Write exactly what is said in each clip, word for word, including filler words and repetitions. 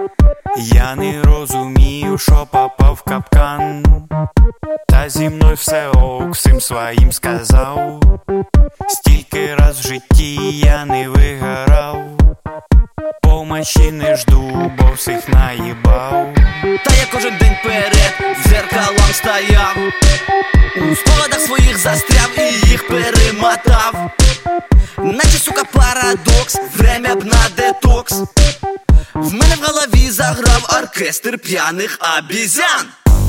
Я не розумію, що попав в капкан, та зі мною все ок, всім своїм сказав. Стільки раз в житті я не вигорав, помочі не жду, бо всіх наїбав. Та я кожен день перед дзеркалом стояв, у спогадах своїх застряв і їх перемотав. Наче, сука, парадокс, время б на детокс. В мене в голові заграв оркестр п'яних обізян.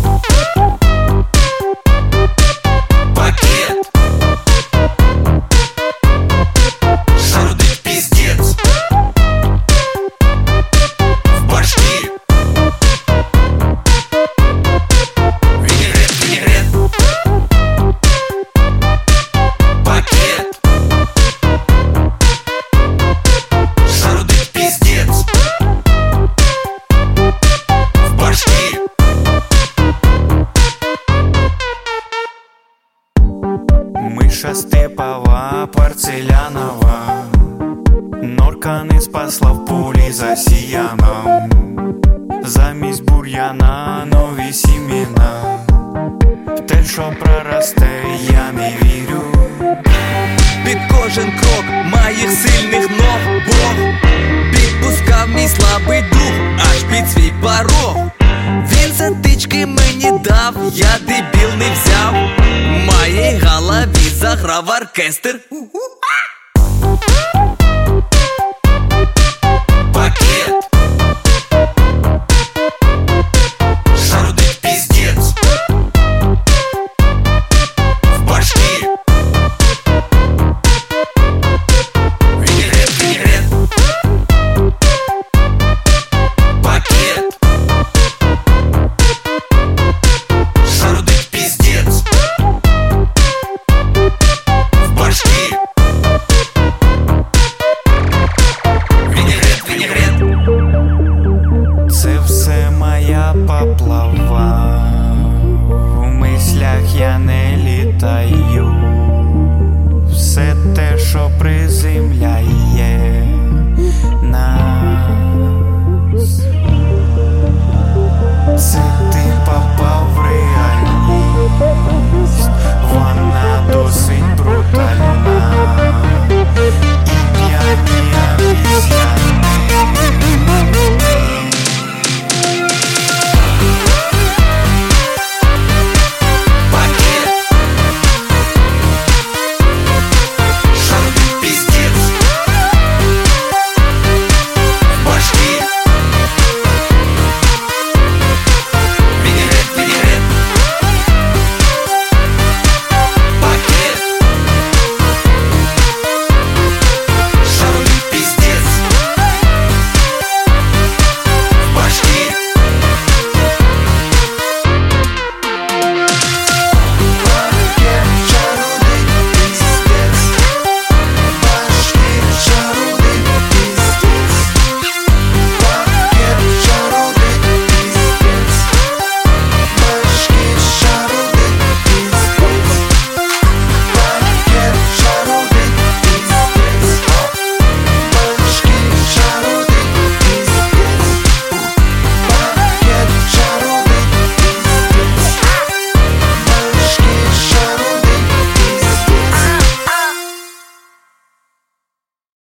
Пакет шарудить пиздец в башке. Винегрет, винегрет. Пакет шарудить пиздец в башке. Миша степова, порцелянова, норка не спасла в полі за сіяном. Замість бур'яна нові сімена, в те, що проросте, я не вірю. Під кожен крок моїх сильних ног Бог підпускав мій слабий дух аж під свій порог. Він затички мені дав, я дебіл не взяв. В моїй голові заграв оркестр